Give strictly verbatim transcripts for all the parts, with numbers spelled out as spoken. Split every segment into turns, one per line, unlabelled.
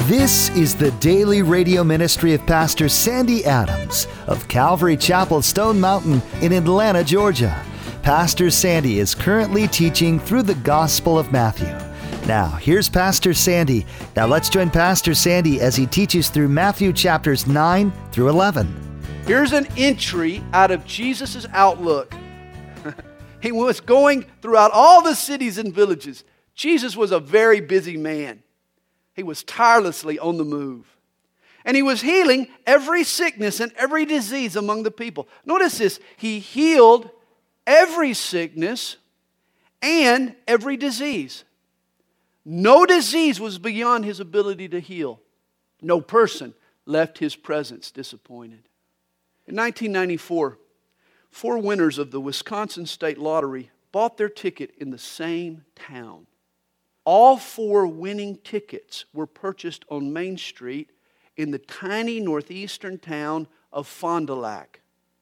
This is the daily radio ministry of Pastor Sandy Adams of Calvary Chapel, Stone Mountain in Atlanta, Georgia. Pastor Sandy is currently teaching through the Gospel of Matthew. Now, here's Pastor Sandy. Now let's join Pastor Sandy as he teaches through Matthew chapters nine through eleven.
Here's an entry out of Jesus' outlook. He was going throughout all the cities and villages. Jesus was a very busy man. He was tirelessly on the move. And he was healing every sickness and every disease among the people. Notice this. He healed every sickness and every disease. No disease was beyond his ability to heal. No person left his presence disappointed. In nineteen ninety-four, four winners of the Wisconsin State Lottery bought their ticket in the same town. All four winning tickets were purchased on Main Street in the tiny northeastern town of Fond du Lac.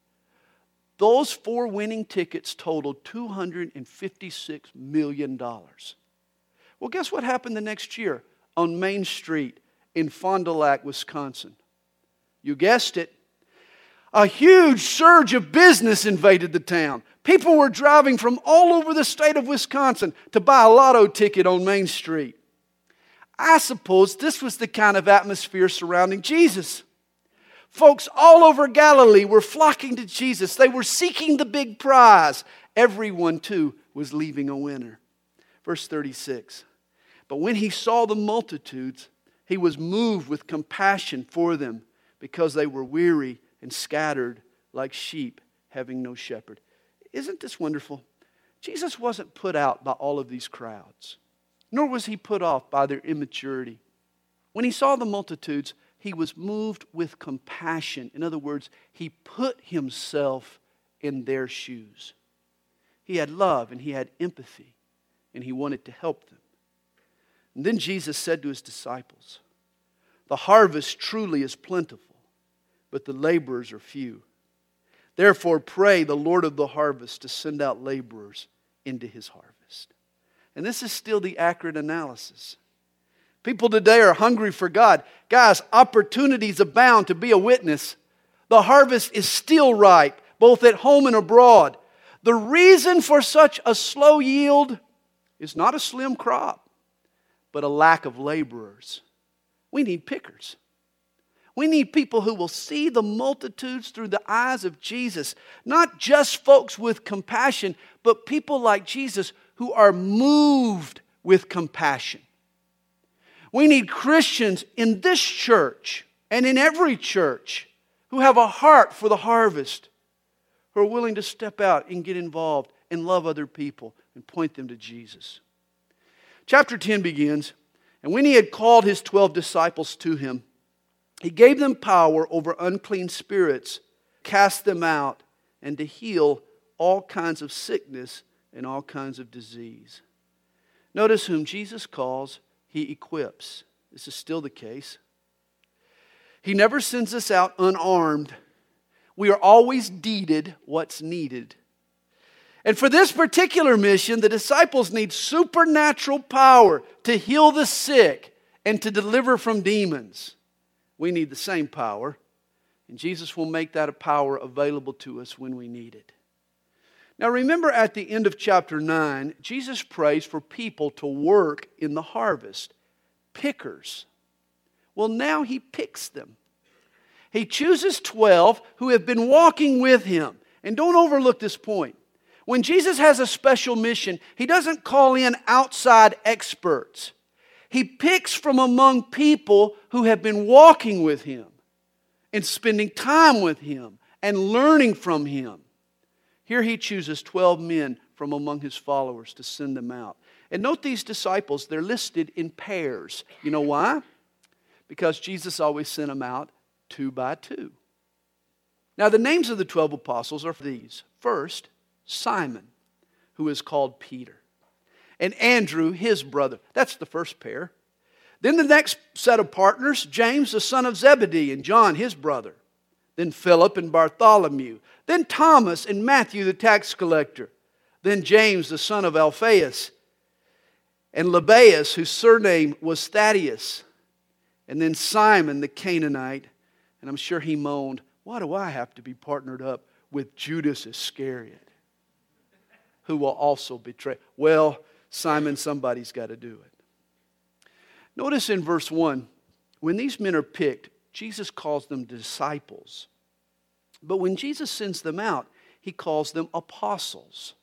Those four winning tickets totaled two hundred fifty-six million dollars. Well, guess what happened the next year on Main Street in Fond du Lac, Wisconsin? You guessed it. A huge surge of business invaded the town. People were driving from all over the state of Wisconsin to buy a lotto ticket on Main Street. I suppose this was the kind of atmosphere surrounding Jesus. Folks all over Galilee were flocking to Jesus. They were seeking the big prize. Everyone, too, was leaving a winner. Verse thirty-six. But when he saw the multitudes, he was moved with compassion for them because they were weary and scattered like sheep having no shepherd. Isn't this wonderful? Jesus wasn't put out by all of these crowds, nor was he put off by their immaturity. When he saw the multitudes, he was moved with compassion. In other words, he put himself in their shoes. He had love and he had empathy, and he wanted to help them. And then Jesus said to his disciples, "The harvest truly is plentiful, but the laborers are few. Therefore pray the Lord of the harvest to send out laborers into his harvest." And this is still the accurate analysis. People today are hungry for God. Guys, opportunities abound to be a witness. The harvest is still ripe, both at home and abroad. The reason for such a slow yield is not a slim crop, but a lack of laborers. We need pickers. We need people who will see the multitudes through the eyes of Jesus. Not just folks with compassion, but people like Jesus who are moved with compassion. We need Christians in this church and in every church who have a heart for the harvest, who are willing to step out and get involved and love other people and point them to Jesus. Chapter ten begins, "And when he had called his twelve disciples to him, he gave them power over unclean spirits, cast them out, and to heal all kinds of sickness and all kinds of disease." Notice whom Jesus calls, he equips. This is still the case. He never sends us out unarmed. We are always deeded what's needed. And for this particular mission, the disciples need supernatural power to heal the sick and to deliver from demons. We need the same power, and Jesus will make that a power available to us when we need it. Now remember, at the end of chapter nine, Jesus prays for people to work in the harvest. Pickers. Well, now he picks them. He chooses twelve who have been walking with him. And don't overlook this point. When Jesus has a special mission, he doesn't call in outside experts. He picks from among people who have been walking with him and spending time with him and learning from him. Here he chooses twelve men from among his followers to send them out. And note these disciples, they're listed in pairs. You know why? Because Jesus always sent them out two by two. Now the names of the twelve apostles are these. First, Simon, who is called Peter. And Andrew, his brother. That's the first pair. Then the next set of partners, James, the son of Zebedee, and John, his brother. Then Philip and Bartholomew. Then Thomas and Matthew, the tax collector. Then James, the son of Alphaeus, and Lebbaeus, whose surname was Thaddeus. And then Simon the Canaanite, and I'm sure he moaned, why do I have to be partnered up with Judas Iscariot, who will also betray? Well, Simon, somebody's got to do it. Notice in verse one, when these men are picked, Jesus calls them disciples. But when Jesus sends them out, He calls them apostles.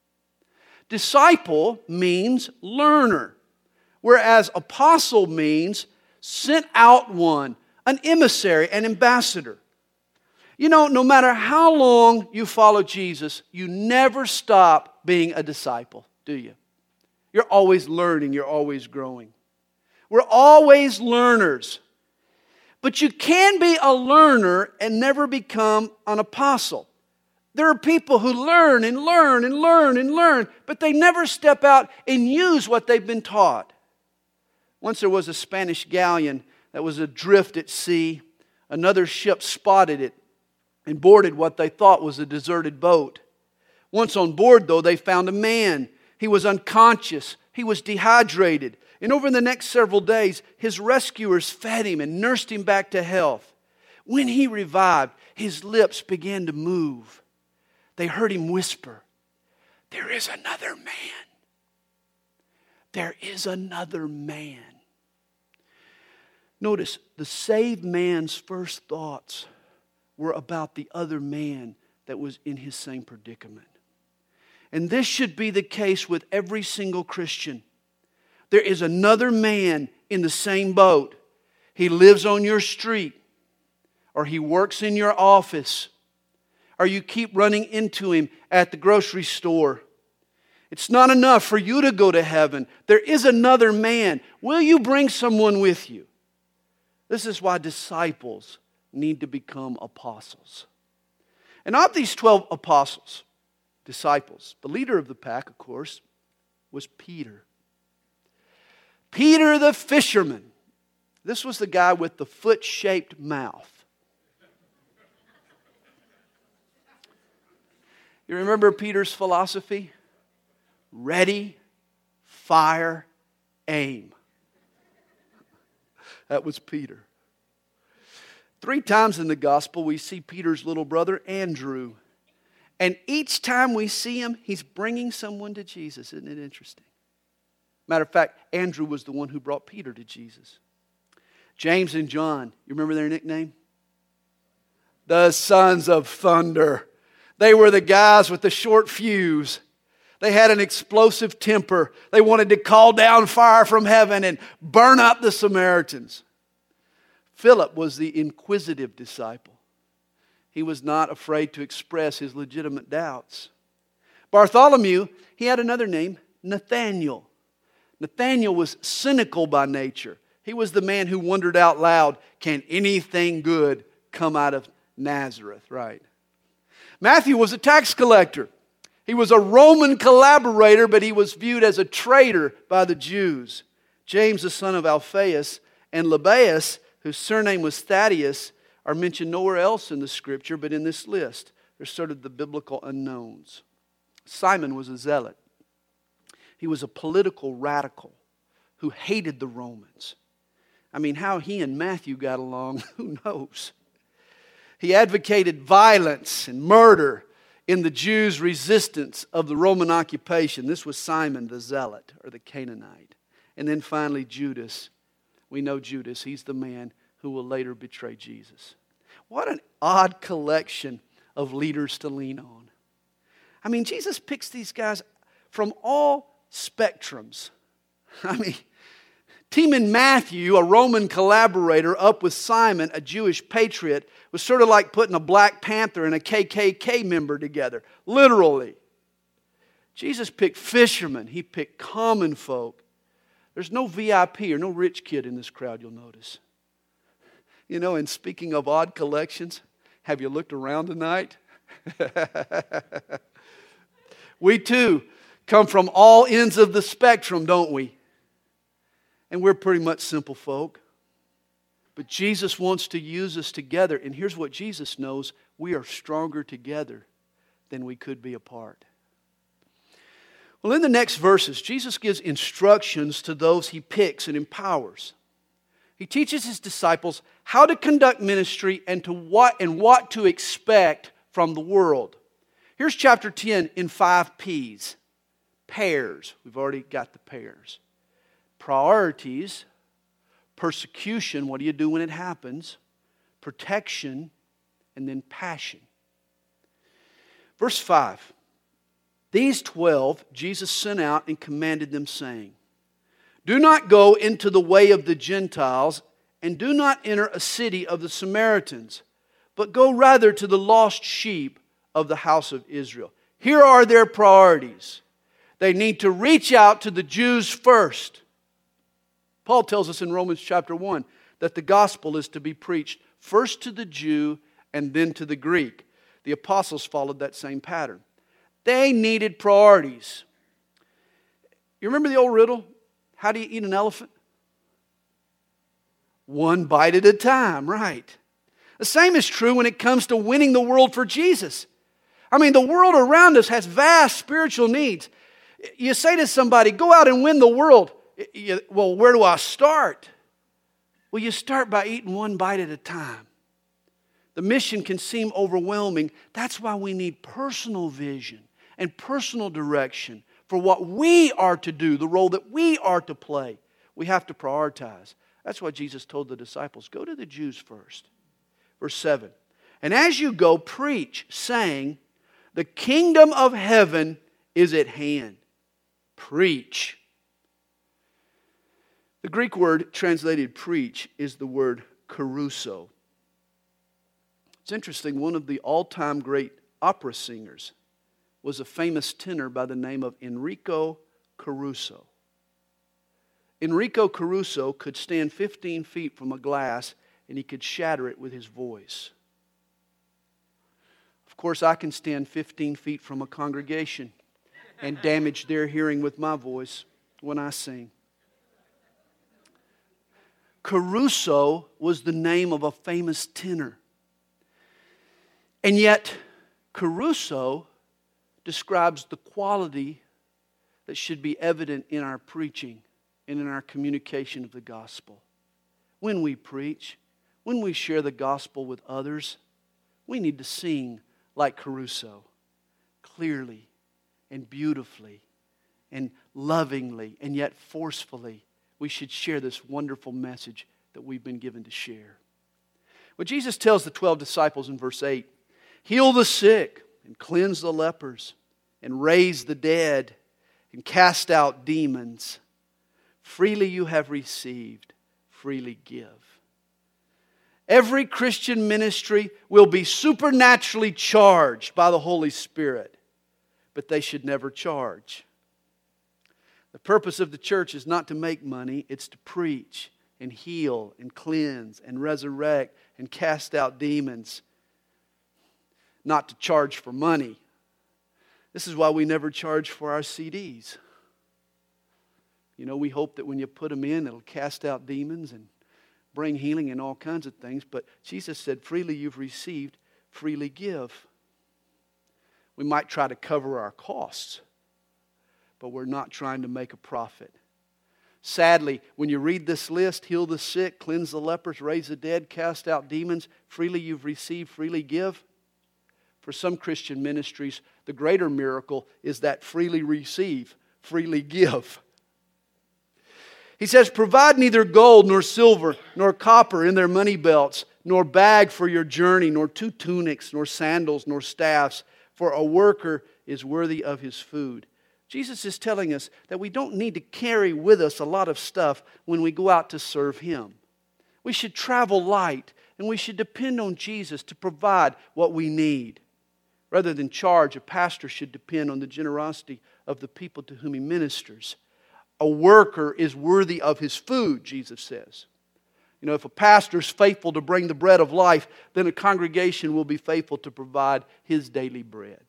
Disciple means learner, whereas apostle means sent out one, an emissary, an ambassador. You know, no matter how long you follow Jesus, you never stop being a disciple, do you? You're always learning, you're always growing. We're always learners. But you can be a learner and never become an apostle. There are people who learn and learn and learn and learn, but they never step out and use what they've been taught. Once there was a Spanish galleon that was adrift at sea. Another ship spotted it and boarded what they thought was a deserted boat. Once on board, though, they found a man. He was unconscious. He was dehydrated. And over the next several days, his rescuers fed him and nursed him back to health. When he revived, his lips began to move. They heard him whisper, "There is another man. There is another man." Notice, the saved man's first thoughts were about the other man that was in his same predicament. And this should be the case with every single Christian. There is another man in the same boat. He lives on your street, or he works in your office, or you keep running into him at the grocery store. It's not enough for you to go to heaven. There is another man. Will you bring someone with you? This is why disciples need to become apostles. And of these twelve apostles, disciples, the leader of the pack, of course, was Peter. Peter the fisherman. This was the guy with the foot-shaped mouth. You remember Peter's philosophy? Ready, fire, aim. That was Peter. Three times in the gospel we see Peter's little brother Andrew. And each time we see him, he's bringing someone to Jesus. Isn't it interesting? Matter of fact, Andrew was the one who brought Peter to Jesus. James and John, you remember their nickname? The sons of thunder. They were the guys with the short fuse. They had an explosive temper. They wanted to call down fire from heaven and burn up the Samaritans. Philip was the inquisitive disciple. He was not afraid to express his legitimate doubts. Bartholomew, he had another name, Nathaniel. Nathaniel was cynical by nature. He was the man who wondered out loud, can anything good come out of Nazareth, right? Matthew was a tax collector. He was a Roman collaborator, but he was viewed as a traitor by the Jews. James, the son of Alphaeus, and Lebbaeus, whose surname was Thaddeus, are mentioned nowhere else in the Scripture, but in this list. They're sort of the biblical unknowns. Simon was a zealot. He was a political radical who hated the Romans. I mean, how he and Matthew got along, who knows? He advocated violence and murder in the Jews' resistance of the Roman occupation. This was Simon the Zealot, or the Canaanite. And then finally Judas. We know Judas. He's the man who will later betray Jesus. What an odd collection of leaders to lean on. I mean, Jesus picks these guys from all spectrums. I mean, teaming Matthew, a Roman collaborator, up with Simon, a Jewish patriot, was sort of like putting a Black Panther and a K K K member together. Literally. Jesus picked fishermen. He picked common folk. There's no V I P or no rich kid in this crowd, you'll notice. You know, and speaking of odd collections, have you looked around tonight? We too come from all ends of the spectrum, don't we? And we're pretty much simple folk. But Jesus wants to use us together. And here's what Jesus knows. We are stronger together than we could be apart. Well, in the next verses, Jesus gives instructions to those He picks and empowers. He teaches his disciples how to conduct ministry and to what and what to expect from the world. Here's chapter ten in five P's. Pairs. We've already got the pairs. Priorities. Persecution. What do you do when it happens? Protection. And then passion. Verse five. These twelve Jesus sent out and commanded them, saying, do not go into the way of the Gentiles, and do not enter a city of the Samaritans, but go rather to the lost sheep of the house of Israel. Here are their priorities. They need to reach out to the Jews first. Paul tells us in Romans chapter one that the gospel is to be preached first to the Jew and then to the Greek. The apostles followed that same pattern. They needed priorities. You remember the old riddle? How do you eat an elephant? One bite at a time, right. The same is true when it comes to winning the world for Jesus. I mean, the world around us has vast spiritual needs. You say to somebody, go out and win the world. You, well, where do I start? Well, you start by eating one bite at a time. The mission can seem overwhelming. That's why we need personal vision and personal direction for what we are to do, the role that we are to play. We have to prioritize. That's why Jesus told the disciples, go to the Jews first. Verse seven. And as you go, preach, saying, the kingdom of heaven is at hand. Preach. The Greek word translated preach is the word kerusso. It's interesting, one of the all-time great opera singers was a famous tenor by the name of Enrico Caruso. Enrico Caruso could stand fifteen feet from a glass and he could shatter it with his voice. Of course, I can stand fifteen feet from a congregation and damage their hearing with my voice when I sing. Caruso was the name of a famous tenor. And yet, Caruso describes the quality that should be evident in our preaching and in our communication of the gospel. When we preach, when we share the gospel with others, we need to sing like Caruso, clearly and beautifully and lovingly and yet forcefully. We should share this wonderful message that we've been given to share. Well, Jesus tells the twelve disciples in verse eight, heal the sick and cleanse the lepers and raise the dead and cast out demons. Freely you have received, freely give. Every Christian ministry will be supernaturally charged by the Holy Spirit, but they should never charge. The purpose of the church is not to make money, it's to preach and heal and cleanse and resurrect and cast out demons, not to charge for money. This is why we never charge for our C Ds. You know, we hope that when you put them in, it'll cast out demons and bring healing and all kinds of things. But Jesus said, freely you've received, freely give. We might try to cover our costs, but we're not trying to make a profit. Sadly, when you read this list, heal the sick, cleanse the lepers, raise the dead, cast out demons, freely you've received, freely give. For some Christian ministries, the greater miracle is that freely receive, freely give. He says, provide neither gold nor silver nor copper in their money belts, nor bag for your journey, nor two tunics, nor sandals, nor staffs, for a worker is worthy of his food. Jesus is telling us that we don't need to carry with us a lot of stuff when we go out to serve Him. We should travel light, and we should depend on Jesus to provide what we need. Rather than charge, a pastor should depend on the generosity of the people to whom he ministers. A worker is worthy of his food, Jesus says. You know, if a pastor is faithful to bring the bread of life, then a congregation will be faithful to provide his daily bread.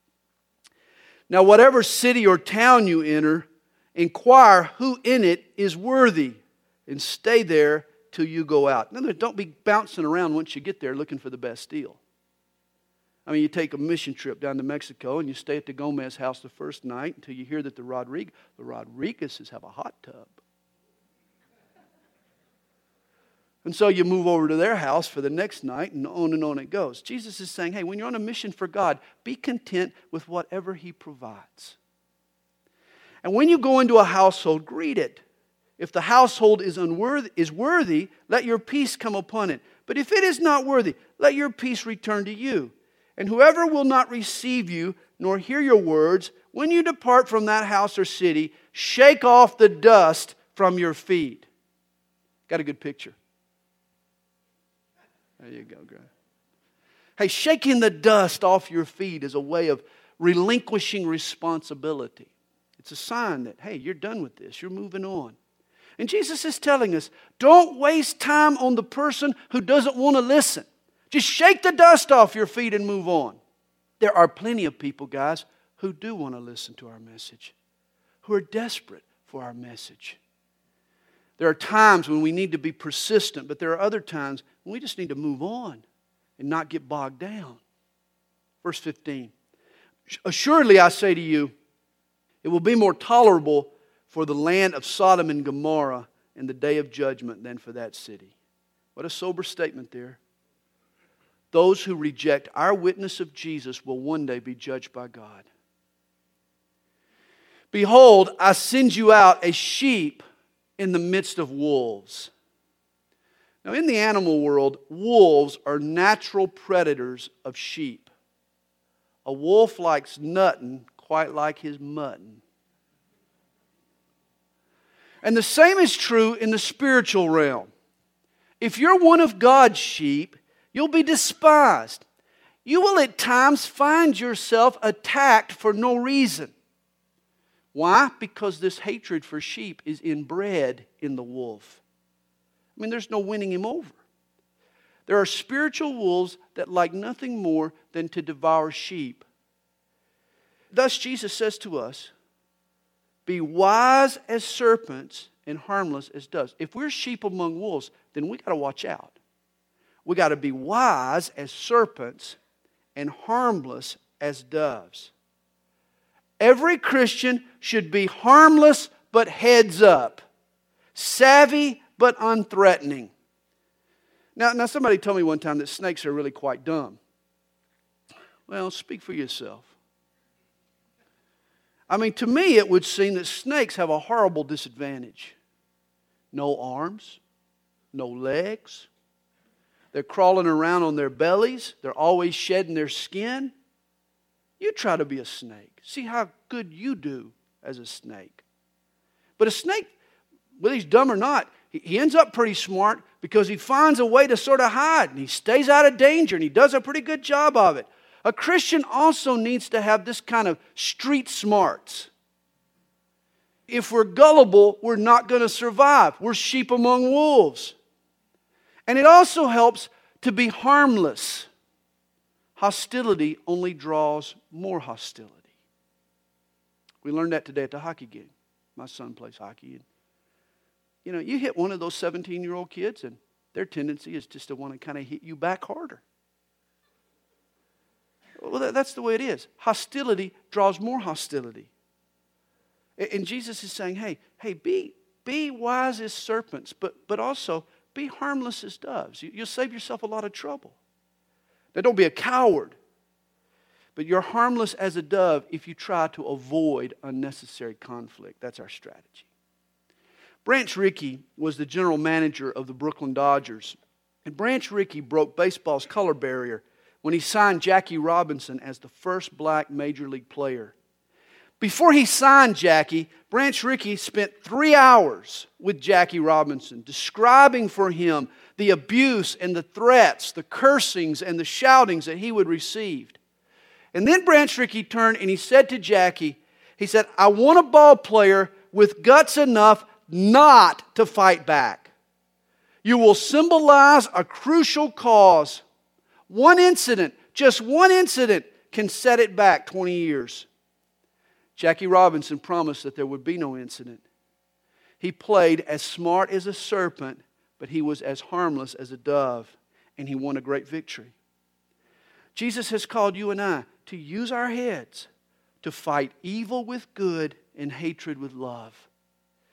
Now, whatever city or town you enter, inquire who in it is worthy and stay there till you go out. In other words, don't be bouncing around once you get there looking for the best deal. I mean, you take a mission trip down to Mexico and you stay at the Gomez house the first night until you hear that the Rodriguez, the Rodriguezes have a hot tub. And so you move over to their house for the next night, and on and on it goes. Jesus is saying, hey, when you're on a mission for God, be content with whatever He provides. And when you go into a household, greet it. If the household is unworthy, is worthy, let your peace come upon it. But if it is not worthy, let your peace return to you. And whoever will not receive you, nor hear your words, when you depart from that house or city, shake off the dust from your feet. Got a good picture. There you go, Greg. Hey, shaking the dust off your feet is a way of relinquishing responsibility. It's a sign that, hey, you're done with this. You're moving on. And Jesus is telling us, don't waste time on the person who doesn't want to listen. Just shake the dust off your feet and move on. There are plenty of people, guys, who do want to listen to our message, who are desperate for our message. There are times when we need to be persistent, but there are other times when we just need to move on and not get bogged down. Verse fifteen. Assuredly, I say to you, it will be more tolerable for the land of Sodom and Gomorrah in the day of judgment than for that city. What a sober statement there. Those who reject our witness of Jesus will one day be judged by God. Behold, I send you out as sheep in the midst of wolves. Now, in the animal world, wolves are natural predators of sheep. A wolf likes nutting quite like his mutton. And the same is true in the spiritual realm. If you're one of God's sheep, you'll be despised. You will at times find yourself attacked for no reason. Why? Because this hatred for sheep is inbred in the wolf. I mean, there's no winning him over. There are spiritual wolves that like nothing more than to devour sheep. Thus, Jesus says to us, be wise as serpents and harmless as doves. If we're sheep among wolves, then we got to watch out. We got to be wise as serpents and harmless as doves. Every Christian should be harmless but heads up, savvy but unthreatening. Now, now somebody told me one time that snakes are really quite dumb. Well, speak for yourself. I mean, to me it would seem that snakes have a horrible disadvantage. No arms, no legs. They're crawling around on their bellies. They're always shedding their skin. You try to be a snake. See how good you do as a snake. But a snake, whether he's dumb or not, he ends up pretty smart because he finds a way to sort of hide and he stays out of danger and he does a pretty good job of it. A Christian also needs to have this kind of street smarts. If we're gullible, we're not going to survive. We're sheep among wolves. And it also helps to be harmless. Hostility only draws more hostility. We learned that today at the hockey game. My son plays hockey. And, you know, you hit one of those seventeen-year-old kids and their tendency is just to want to kind of hit you back harder. Well, that's the way it is. Hostility draws more hostility. And Jesus is saying, hey, hey, be, be wise as serpents, but, but also be harmless as doves. You'll save yourself a lot of trouble. Now, don't be a coward, but you're harmless as a dove if you try to avoid unnecessary conflict. That's our strategy. Branch Rickey was the general manager of the Brooklyn Dodgers. And Branch Rickey broke baseball's color barrier when he signed Jackie Robinson as the first black major league player. Before he signed Jackie, Branch Rickey spent three hours with Jackie Robinson, describing for him the abuse and the threats, the cursings and the shoutings that he would receive. And then Branch Rickey turned and he said to Jackie, he said, I want a ball player with guts enough not to fight back. You will symbolize a crucial cause. One incident, just one incident, can set it back twenty years. Jackie Robinson promised that there would be no incident. He played as smart as a serpent, but he was as harmless as a dove, and he won a great victory. Jesus has called you and I to use our heads to fight evil with good and hatred with love.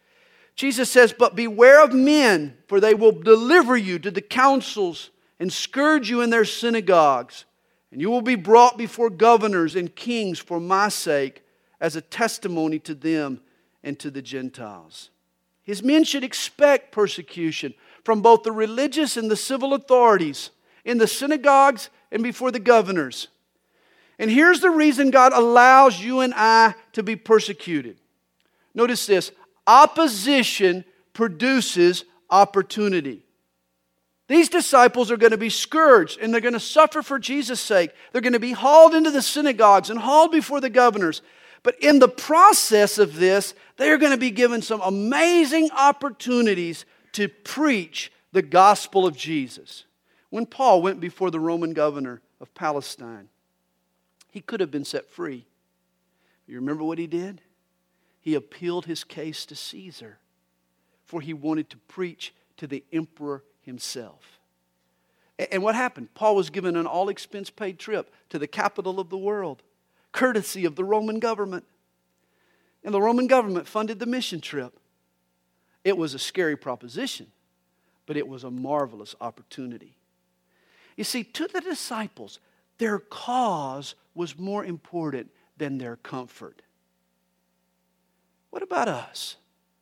Jesus says, but beware of men, for they will deliver you to the councils and scourge you in their synagogues. And you will be brought before governors and kings for my sake as a testimony to them and to the Gentiles. His men should expect persecution from both the religious and the civil authorities, in the synagogues and before the governors. And here's the reason God allows you and I to be persecuted. Notice this. Opposition produces opportunity. These disciples are going to be scourged and they're going to suffer for Jesus' sake. They're going to be hauled into the synagogues and hauled before the governors. But in the process of this, they are going to be given some amazing opportunities to preach the gospel of Jesus. When Paul went before the Roman governor of Palestine, he could have been set free. You remember what he did? He appealed his case to Caesar, for he wanted to preach to the emperor himself. And what happened? Paul was given an all-expense paid trip to the capital of the world, courtesy of the Roman government. And the Roman government funded the mission trip. It was a scary proposition, but it was a marvelous opportunity. You see, to the disciples, their cause was more important than their comfort. What about us?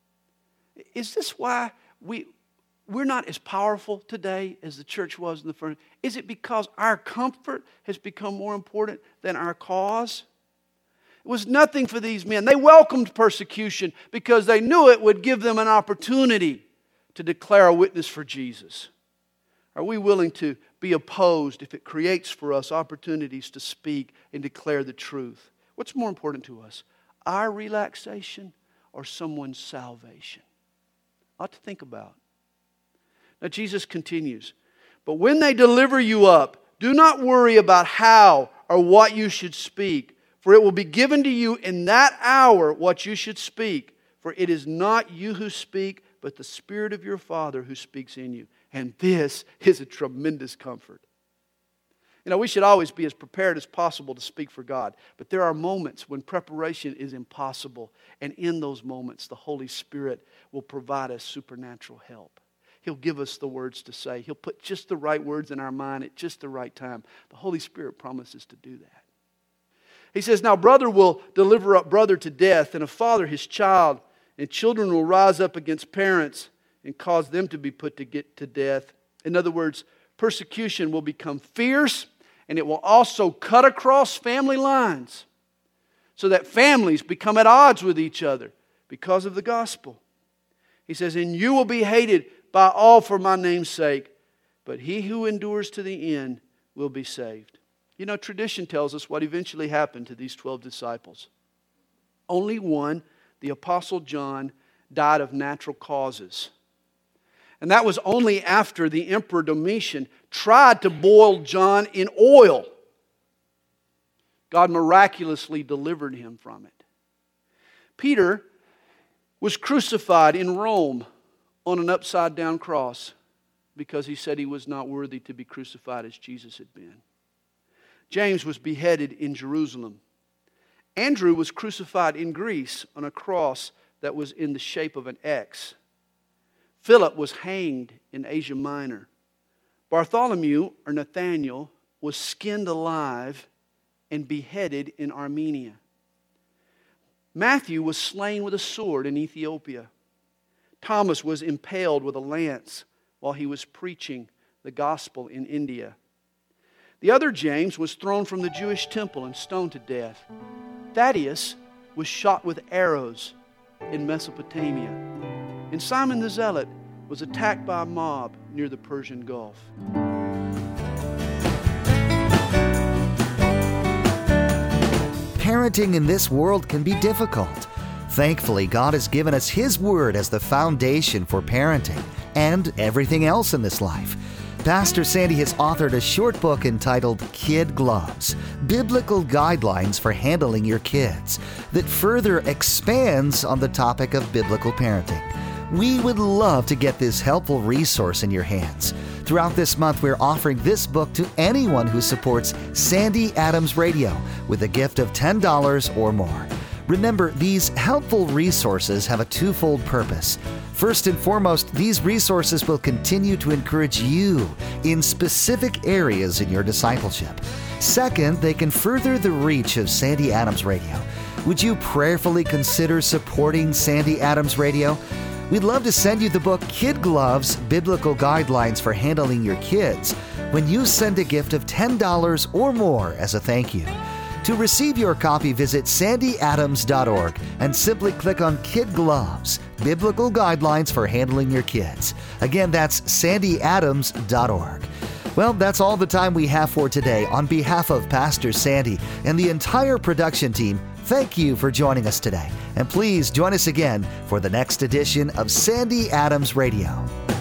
Is this why we, we're not as powerful today as the church was in the first? Is it because our comfort has become more important than our cause? It was nothing for these men. They welcomed persecution because they knew it would give them an opportunity to declare a witness for Jesus. Are we willing to be opposed if it creates for us opportunities to speak and declare the truth? What's more important to us? Our relaxation or someone's salvation? Ought to think about. Now Jesus continues, but when they deliver you up, do not worry about how or what you should speak, for it will be given to you in that hour what you should speak. For it is not you who speak, but the Spirit of your Father who speaks in you. And this is a tremendous comfort. You know, we should always be as prepared as possible to speak for God. But there are moments when preparation is impossible. And in those moments, the Holy Spirit will provide us supernatural help. He'll give us the words to say. He'll put just the right words in our mind at just the right time. The Holy Spirit promises to do that. He says, now brother will deliver up brother to death, and a father his child, and children will rise up against parents and cause them to be put to get to death. In other words, persecution will become fierce, and it will also cut across family lines so that families become at odds with each other because of the gospel. He says, and you will be hated by all for my name's sake, but he who endures to the end will be saved. You know, tradition tells us what eventually happened to these twelve disciples. Only one, the Apostle John, died of natural causes. And that was only after the Emperor Domitian tried to boil John in oil. God miraculously delivered him from it. Peter was crucified in Rome on an upside-down cross because he said he was not worthy to be crucified as Jesus had been. James was beheaded in Jerusalem. Andrew was crucified in Greece on a cross that was in the shape of an X. Philip was hanged in Asia Minor. Bartholomew, or Nathaniel, was skinned alive and beheaded in Armenia. Matthew was slain with a sword in Ethiopia. Thomas was impaled with a lance while he was preaching the gospel in India. The other James was thrown from the Jewish temple and stoned to death. Thaddeus was shot with arrows in Mesopotamia. And Simon the Zealot was attacked by a mob near the Persian Gulf.
Parenting in this world can be difficult. Thankfully, God has given us His Word as the foundation for parenting and everything else in this life. Pastor Sandy has authored a short book entitled Kid Gloves, Biblical Guidelines for Handling Your Kids, that further expands on the topic of biblical parenting. We would love to get this helpful resource in your hands. Throughout this month, we're offering this book to anyone who supports Sandy Adams Radio with a gift of ten dollars or more. Remember, these helpful resources have a twofold purpose. First and foremost, these resources will continue to encourage you in specific areas in your discipleship. Second, they can further the reach of Sandy Adams Radio. Would you prayerfully consider supporting Sandy Adams Radio? We'd love to send you the book Kid Gloves, Biblical Guidelines for Handling Your Kids when you send a gift of ten dollars or more as a thank you. To receive your copy, visit sandy adams dot org and simply click on Kid Gloves, Biblical Guidelines for Handling Your Kids. Again, that's sandy adams dot org. Well, that's all the time we have for today. On behalf of Pastor Sandy and the entire production team, thank you for joining us today. And please join us again for the next edition of Sandy Adams Radio.